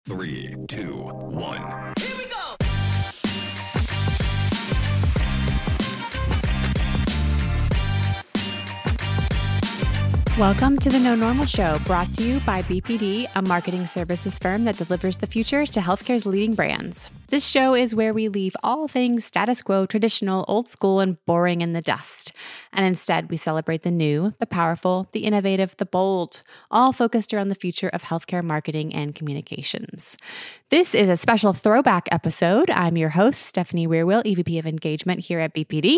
Three, two, one. Here we go! Welcome to the No Normal Show, brought to you by BPD, a marketing services firm that delivers the future to healthcare's leading brands. This show is where we leave all things status quo, traditional, old school, and boring in the dust. And instead, we celebrate the new, the powerful, the innovative, the bold, all focused around the future of healthcare marketing and communications. This is a special throwback episode. I'm your host, Stephanie Weirwill, EVP of Engagement here at BPD,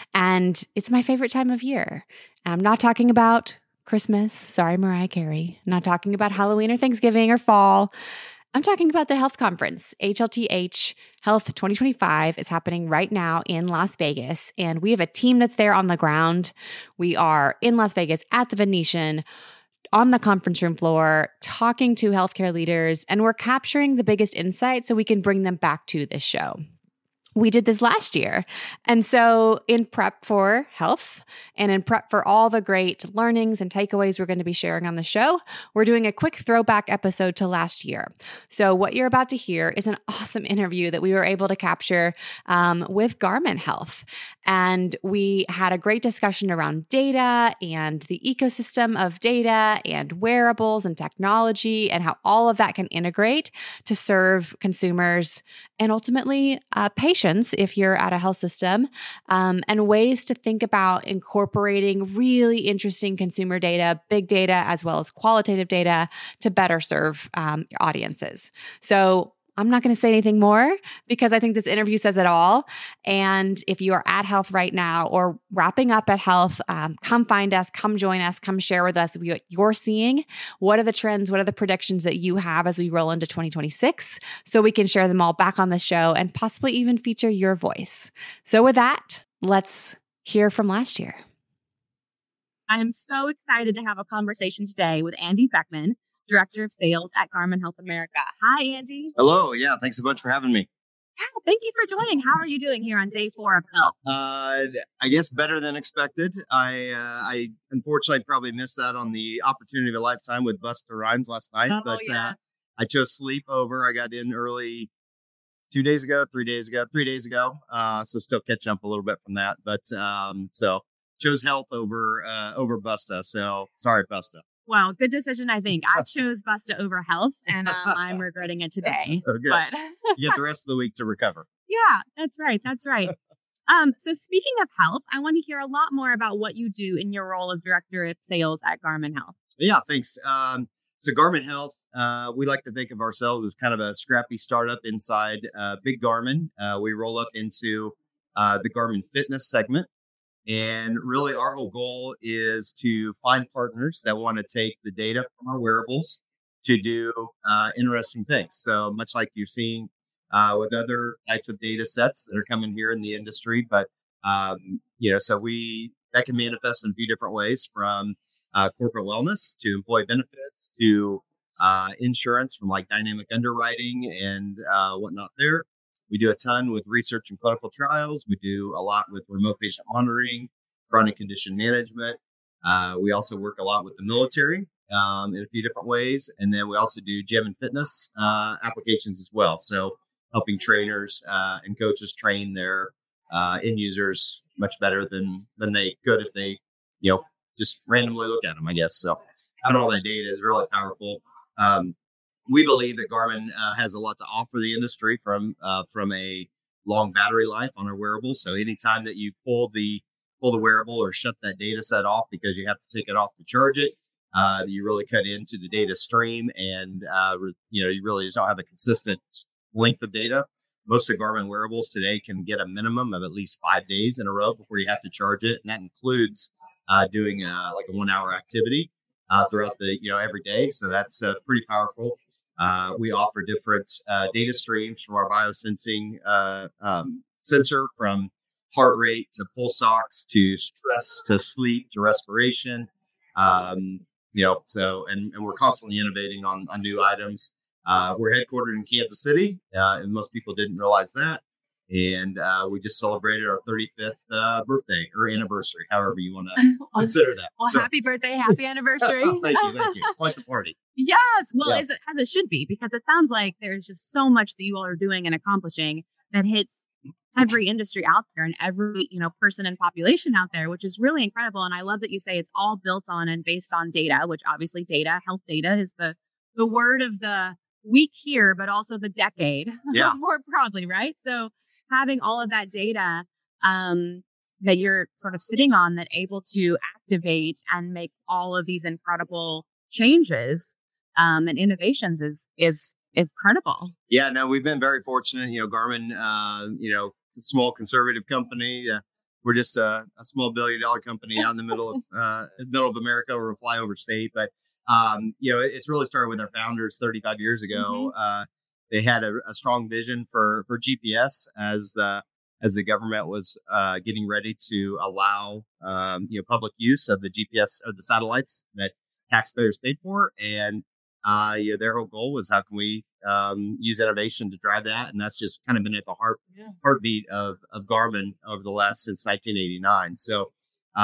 and it's my favorite time of year. I'm not talking about Christmas. Sorry, Mariah Carey. I'm not talking about Halloween or Thanksgiving or fall. I'm talking about the health conference. HLTH Health 2025 is happening right now in Las Vegas, and we have a team that's there on the ground. We are in Las Vegas at the Venetian, on the conference room floor, talking to healthcare leaders, and we're capturing the biggest insights so we can bring them back to this show. We did this last year. And so in prep for health and in prep for all the great learnings and takeaways we're going to be sharing on the show, we're doing a quick throwback episode to last year. So what you're about to hear is an awesome interview that we were able to capture with Garmin Health. And we had a great discussion around data and the ecosystem of data and wearables and technology and how all of that can integrate to serve consumers and ultimately patients if you're at a health system, and ways to think about incorporating really interesting consumer data, big data, as well as qualitative data to better serve audiences. So I'm not going to say anything more because I think this interview says it all. And if you are at Health right now or wrapping up at Health, come find us, come join us, come share with us what you're seeing. What are the trends? What are the predictions that you have as we roll into 2026? So we can share them all back on the show and possibly even feature your voice. So with that, let's hear from last year. I am so excited to have a conversation today with Andy Beckman, Director of Sales at Garmin Health America. Hi, Andy. Hello. Yeah, thanks so much for having me. Yeah, thank you for joining. How are you doing here on day 4 of Health? I guess better than expected. I unfortunately probably missed out on the opportunity of a lifetime with Busta Rhymes last night, but yeah. I chose sleep over. I got in early 3 days ago. So still catching up a little bit from that, but so chose Health over Busta. So sorry, Busta. Well, good decision, I think. I chose Busta over Health, and I'm regretting it today. Oh, good. But You get the rest of the week to recover. Yeah, that's right. So speaking of health, I want to hear a lot more about what you do in your role of Director of Sales at Garmin Health. Yeah, thanks. So Garmin Health, we like to think of ourselves as kind of a scrappy startup inside Big Garmin. We roll up into the Garmin Fitness segment. And really our whole goal is to find partners that want to take the data from our wearables to do interesting things. So much like you're seeing with other types of data sets that are coming here in the industry. But, that can manifest in a few different ways, from corporate wellness to employee benefits to insurance, from like dynamic underwriting and whatnot there. We do a ton with research and clinical trials. We do a lot with remote patient monitoring, chronic condition management. We also work a lot with the military in a few different ways. And then we also do gym and fitness applications as well. So helping trainers and coaches train their end users much better than they could if they, just randomly look at them, I guess. So having all that data is really powerful. We believe that Garmin has a lot to offer the industry from a long battery life on our wearables. So anytime that you pull the wearable or shut that data set off because you have to take it off to charge it, you really cut into the data stream, and you really just don't have a consistent length of data. Most of Garmin wearables today can get a minimum of at least 5 days in a row before you have to charge it, and that includes doing like a 1-hour activity throughout the every day. So that's pretty powerful. We offer different data streams from our biosensing sensor, from heart rate to pulse ox to stress to sleep to respiration. And we're constantly innovating on new items. We're headquartered in Kansas City, and most people didn't realize that. And we just celebrated our 35th birthday or anniversary, however you want to consider that. Well, happy birthday, happy anniversary. Thank you. Quite the party. Yes. Well, Yeah. as it should be, because it sounds like there's just so much that you all are doing and accomplishing that hits every industry out there and every, person and population out there, which is really incredible. And I love that you say it's all built on and based on data, which obviously health data is the word of the week here, but also the decade Yeah. more broadly, right? So having all of that data that you're sort of sitting on that able to activate and make all of these incredible changes and innovations is incredible. Yeah, no, we've been very fortunate. Garmin, small conservative company. We're just a small $1 billion company out in the middle of America. We're a flyover state, but it's really started with our founders 35 years ago. They had a strong vision for GPS as the government was getting ready to allow public use of the GPS or the satellites that taxpayers paid for, and their whole goal was how can we use innovation to drive that, and that's just kind of been at the heartbeat of Garmin over the last since 1989. So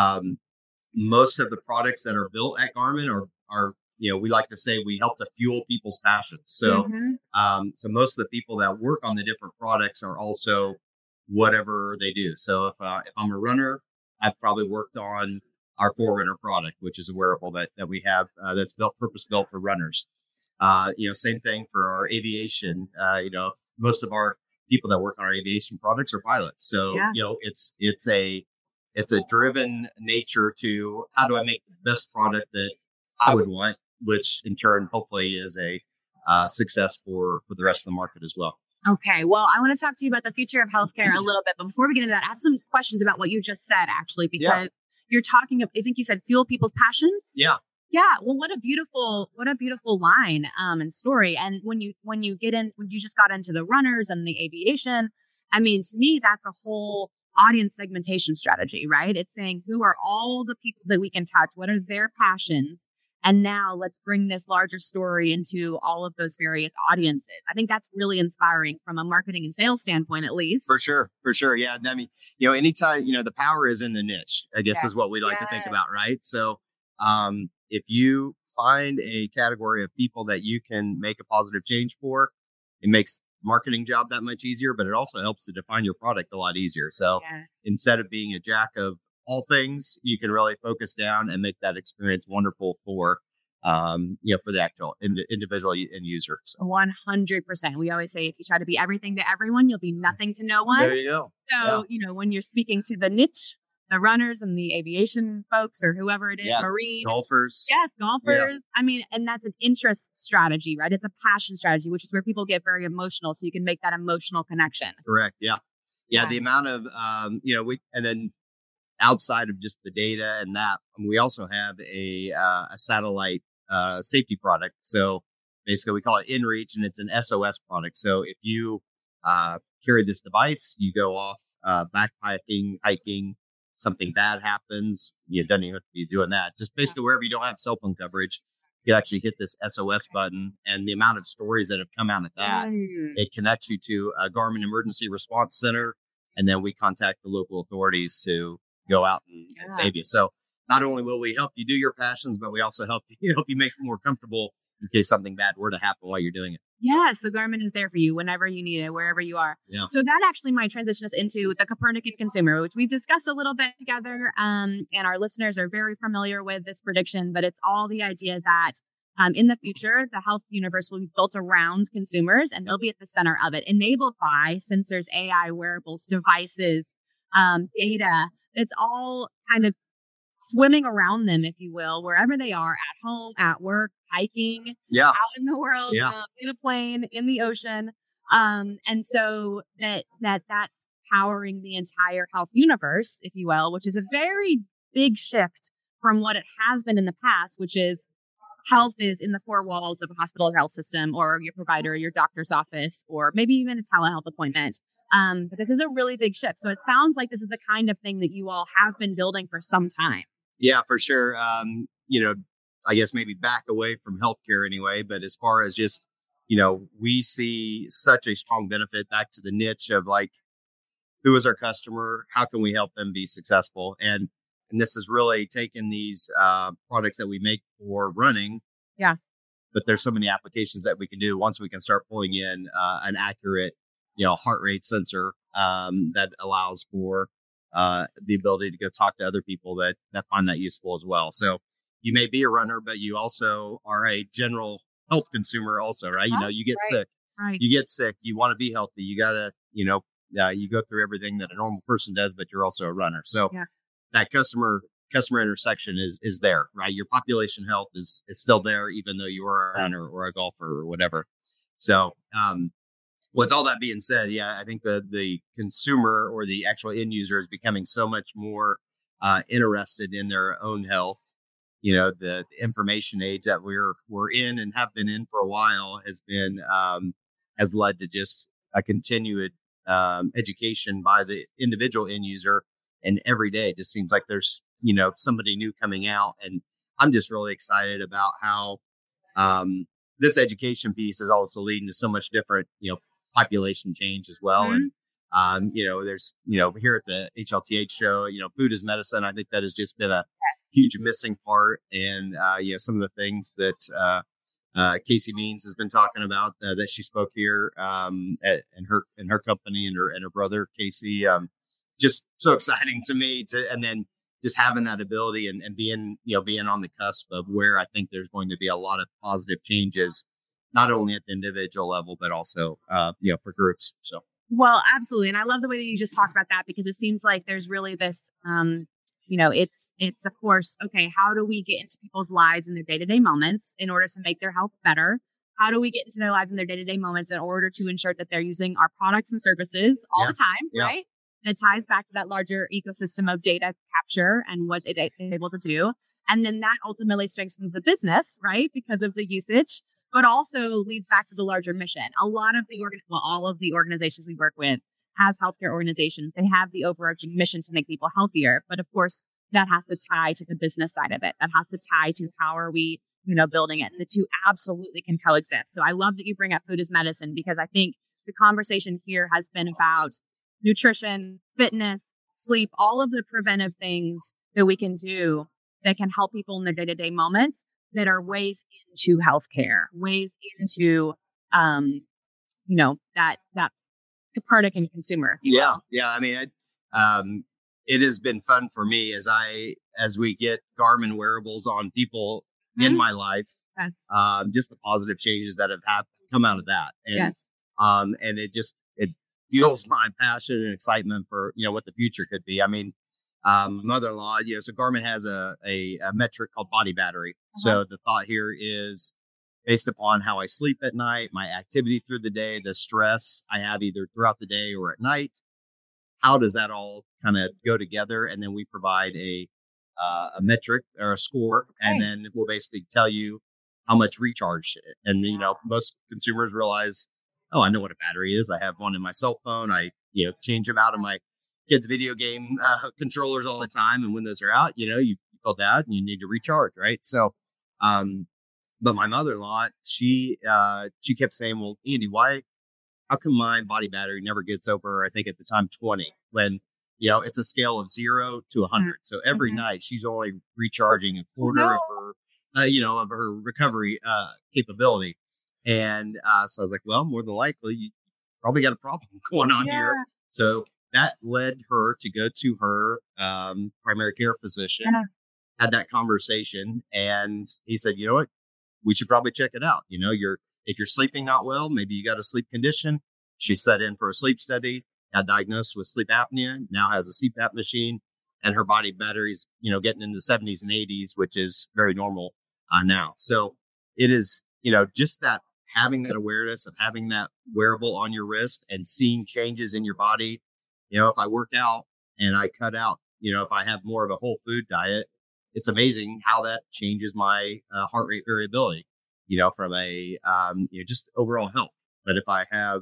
most of the products that are built at Garmin are we like to say we help to fuel people's passions. So so most of the people that work on the different products are also whatever they do. So if I'm a runner, I've probably worked on our Forerunner product, which is a wearable that we have that's purpose built for runners. Same thing for our aviation. Most of our people that work on our aviation products are pilots. So it's a driven nature to how do I make the best product that I would want, which in turn hopefully is a success for the rest of the market as well. Okay. Well, I want to talk to you about the future of healthcare a little bit, but before we get into that, I have some questions about what you just said, actually, because you're talking I think you said fuel people's passions. Yeah. Yeah. Well, what a beautiful line and story. And when you just got into the runners and the aviation, I mean, to me, that's a whole audience segmentation strategy, right? It's saying who are all the people that we can touch? What are their passions? And now let's bring this larger story into all of those various audiences. I think that's really inspiring from a marketing and sales standpoint, at least. For sure. Yeah. I mean, anytime, the power is in the niche, I guess is what we like to think about, right? So if you find a category of people that you can make a positive change for, it makes marketing job that much easier, but it also helps to define your product a lot easier. So instead of being a jack of all things, you can really focus down and make that experience wonderful for the actual individual end user. So. 100%. We always say if you try to be everything to everyone, you'll be nothing to no one. There you go. So, when you're speaking to the niche, the runners and the aviation folks or whoever it is, marine. Golfers. Yes, golfers. Yeah. I mean, and that's an interest strategy, right? It's a passion strategy, which is where people get very emotional. So you can make that emotional connection. Correct. Yeah. The amount of, and then outside of just the data and that, we also have a satellite safety product. So basically we call it InReach, and it's an SOS product. So if you carry this device, you go off backpacking, hiking, something bad happens, you don't even have to be doing that. Just basically wherever you don't have cell phone coverage, you actually hit this SOS button, and the amount of stories that have come out of that, it connects you to a Garmin Emergency Response Center, and then we contact the local authorities to go out and save you. So not only will we help you do your passions, but we also help you make it more comfortable in case something bad were to happen while you're doing it. Yeah, so Garmin is there for you whenever you need it, wherever you are. Yeah. So that actually might transition us into the Copernican consumer, which we've discussed a little bit together, and our listeners are very familiar with this prediction, but it's all the idea that in the future, the health universe will be built around consumers, and they'll be at the center of it, enabled by sensors, AI, wearables, devices, data. It's all kind of swimming around them, if you will, wherever they are, at home, at work, hiking, out in the world, in a plane, in the ocean. And so that's powering the entire health universe, if you will, which is a very big shift from what it has been in the past, which is health is in the four walls of a hospital or health system or your provider, your doctor's office, or maybe even a telehealth appointment. But this is a really big shift. So it sounds like this is the kind of thing that you all have been building for some time. Yeah, for sure. I guess maybe back away from healthcare anyway, but as far as just, we see such a strong benefit back to the niche of like, who is our customer? How can we help them be successful? And this is really taking these products that we make for running, but there's so many applications that we can do once we can start pulling in an accurate, heart rate sensor that allows for the ability to go talk to other people that find that useful as well. So you may be a runner, but you also are a general health consumer also, right? You get sick, Right. you get sick, you want to be healthy. You gotta, you go through everything that a normal person does, but you're also a runner. So that customer intersection is there, right? Your population health is still there, even though you are a runner or a golfer or whatever. So, with all that being said, I think the consumer or the actual end user is becoming so much more interested in their own health. The information age that we're in and have been in for a while has led to just a continued education by the individual end user. And every day it just seems like there's somebody new coming out, and I'm just really excited about how this education piece is also leading to so much different population change as well. Mm-hmm. And there's here at the HLTH show, food is medicine. I think that has just been a huge missing part, and some of the things that Casey Means has been talking about that she spoke here in her company and her brother Casey. Just so exciting to me and then just having that ability and being on the cusp of where I think there's going to be a lot of positive changes, not only at the individual level, but also, for groups. So. Well, absolutely. And I love the way that you just talked about that, because it seems like there's really this, it's of course, okay, how do we get into people's lives in their day-to-day moments in order to make their health better? How do we get into their lives in their day-to-day moments in order to ensure that they're using our products and services all the time, right? That ties back to that larger ecosystem of data capture and what it is able to do. And then that ultimately strengthens the business, right? Because of the usage, but also leads back to the larger mission. All of the organizations we work with has healthcare organizations. They have the overarching mission to make people healthier. But of course, that has to tie to the business side of it. That has to tie to how are we, building it. And the two absolutely can coexist. So I love that you bring up food as medicine, because I think the conversation here has been about nutrition, fitness, sleep, all of the preventive things that we can do that can help people in their day-to-day moments that are ways into healthcare, ways into, that Copernic and consumer. Yeah. I mean, it has been fun for me as we get Garmin wearables on people in my life. Yes. Just the positive changes that have come out of that. And, yes. And it fuels my passion and excitement for, what the future could be. I mean, mother-in-law, so Garmin has a metric called body battery. So the thought here is based upon how I sleep at night, my activity through the day, the stress I have either throughout the day or at night. How does that all kind of go together? And then we provide a metric or a score, and then we'll basically tell you how much recharge. And, most consumers realize, oh, I know what a battery is. I have one in my cell phone. I, change them out of my kids' video game controllers all the time. And when those are out, you feel bad and you need to recharge, right? So, but my mother-in-law, she kept saying, well, Andy, how come my body battery never gets over, I think at the time, 20, when, it's a scale of 0 to 100. So every night she's only recharging a quarter of her, of her recovery capability. And so I was like, well, more than likely, you probably got a problem going on here. So that led her to go to her primary care physician, had that conversation. And he said, you know what, we should probably check it out. If you're sleeping not well, maybe you got a sleep condition. She set in for a sleep study, got diagnosed with sleep apnea, now has a CPAP machine, and her body battery's, getting into the 70s and 80s, which is very normal now. So it is, just that having that awareness of having that wearable on your wrist and seeing changes in your body. If I work out and I cut out, if I have more of a whole food diet, it's amazing how that changes my heart rate variability, from a, just overall health. But if I have,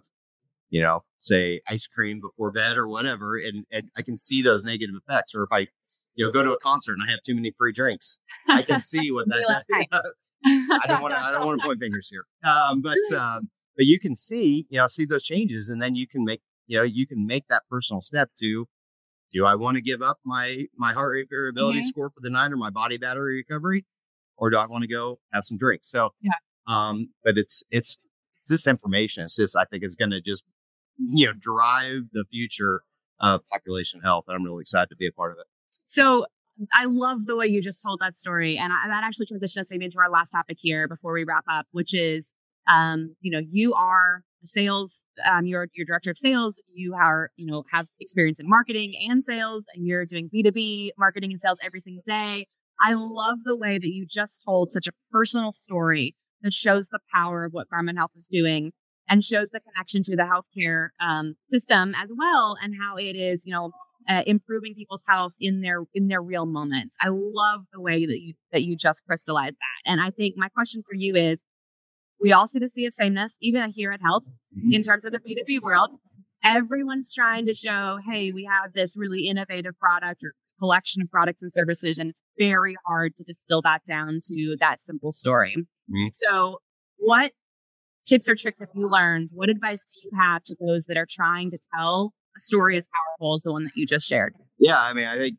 say ice cream before bed or whatever, and I can see those negative effects, or if I, go to a concert and I have too many free drinks, I can see what that does. I don't want to point fingers here. But you can see those changes, and then you can make that personal step to, do I want to give up my heart rate variability score for the night or my body battery recovery, or do I want to go have some drinks? So But it's this information. It's just, I think it's going to just, drive the future of population health. And I'm really excited to be a part of it. So I love the way you just told that story. And that actually transitions us maybe into our last topic here before we wrap up, which is, you are sales, you're director of sales. You are, have experience in marketing and sales, and you're doing B2B marketing and sales every single day. I love the way that you just told such a personal story that shows the power of what Garmin Health is doing and shows the connection to the healthcare system as well, and how it is, improving people's health in their real moments. I love the way that you just crystallized that. And I think my question for you is, we all see the sea of sameness, even here at Health, in terms of the B2B world. Everyone's trying to show, hey, we have this really innovative product or collection of products and services, and it's very hard to distill that down to that simple story. Mm-hmm. So what tips or tricks have you learned? What advice do you have to those that are trying to tell a story as powerful as the one that you just shared? Yeah, I mean, I think,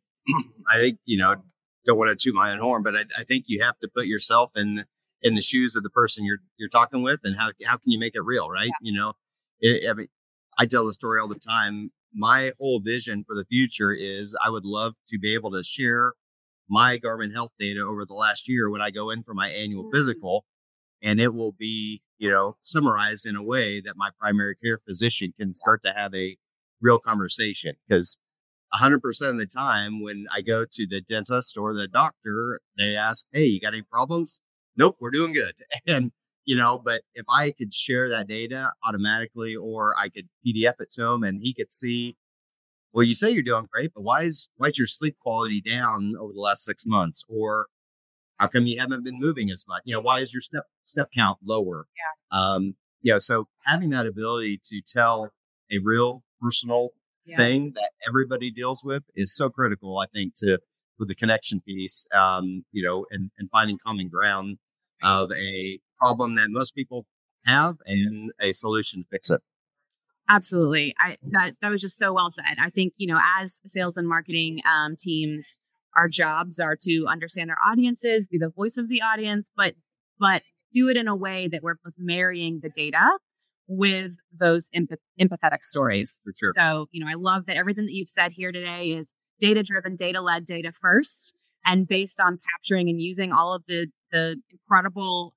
don't want to toot my own horn, but I think you have to put yourself in the shoes of the person you're talking with, and how can you make it real, right? Yeah. I tell the story all the time. My whole vision for the future is I would love to be able to share my Garmin Health data over the last year when I go in for my annual physical, and it will be, summarized in a way that my primary care physician can start to have a real conversation. Because 100% of the time when I go to the dentist or the doctor, they ask, hey, you got any problems? Nope, we're doing good. And, but if I could share that data automatically, or I could PDF it to him and he could see, well, you say you're doing great, but why is your sleep quality down over the last 6 months? Or how come you haven't been moving as much? Why is your step count lower? Yeah. So having that ability to tell a real personal thing that everybody deals with is so critical, I think, with the connection piece, and finding common ground of a problem that most people have and a solution to fix it. Absolutely. That was just so well said. I think, as sales and marketing teams, our jobs are to understand our audiences, be the voice of the audience, but do it in a way that we're both marrying the data with those empathetic stories. For sure. So, I love that everything that you've said here today is data-driven, data-led, data first, and based on capturing and using all of the incredible,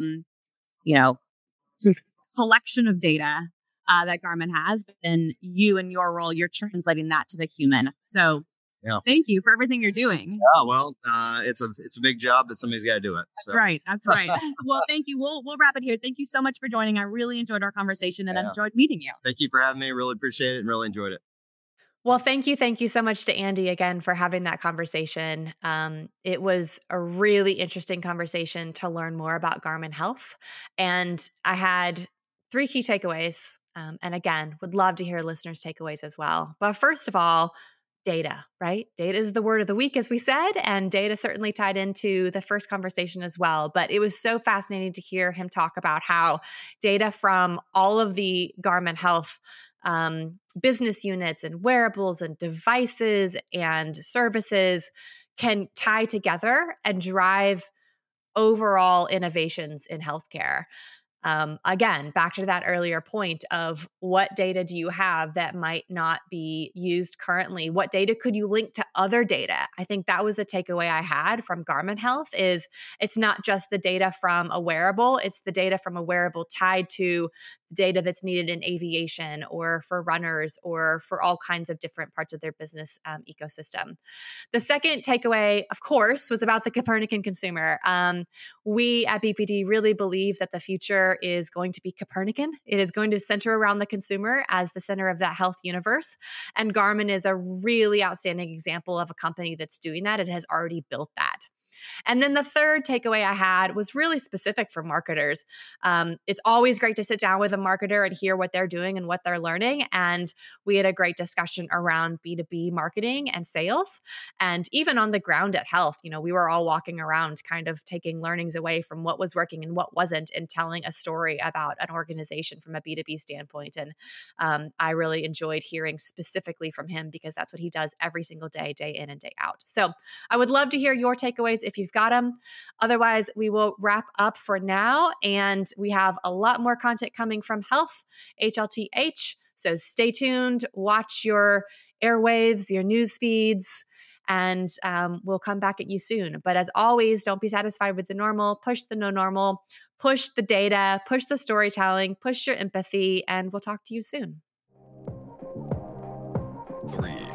collection of data that Garmin has. But then you and your role, you're translating that to the human. So thank you for everything you're doing. Yeah, well, it's a big job that somebody's got to do it. That's right. That's right. Well, thank you. We'll wrap it here. Thank you so much for joining. I really enjoyed our conversation and I enjoyed meeting you. Thank you for having me. Really appreciate it and really enjoyed it. Well, thank you so much to Andy again for having that conversation. It was a really interesting conversation to learn more about Garmin Health. And I had 3 key takeaways. And again, would love to hear listeners' takeaways as well. But first of all, data, right? Data is the word of the week, as we said, and data certainly tied into the first conversation as well. But it was so fascinating to hear him talk about how data from all of the Garmin Health business units and wearables and devices and services can tie together and drive overall innovations in healthcare. Again, back to that earlier point of what data do you have that might not be used currently? What data could you link to other data? I think that was the takeaway I had from Garmin Health is it's not just the data from a wearable, it's the data from a wearable tied to the data that's needed in aviation or for runners or for all kinds of different parts of their business ecosystem. The second takeaway, of course, was about the Copernican consumer. We at BPD really believe that the future is going to be Copernican. It is going to center around the consumer as the center of that health universe. And Garmin is a really outstanding example of a company that's doing that. It has already built that. And then the third takeaway I had was really specific for marketers. It's always great to sit down with a marketer and hear what they're doing and what they're learning. And we had a great discussion around B2B marketing and sales. And even on the ground at Health, we were all walking around kind of taking learnings away from what was working and what wasn't and telling a story about an organization from a B2B standpoint. And I really enjoyed hearing specifically from him because that's what he does every single day, day in and day out. So I would love to hear your takeaways if you've got them. Otherwise, we will wrap up for now. And we have a lot more content coming from Health, HLTH. So stay tuned, watch your airwaves, your news feeds, and we'll come back at you soon. But as always, don't be satisfied with the normal, push the no normal, push the data, push the storytelling, push your empathy, and we'll talk to you soon. 3,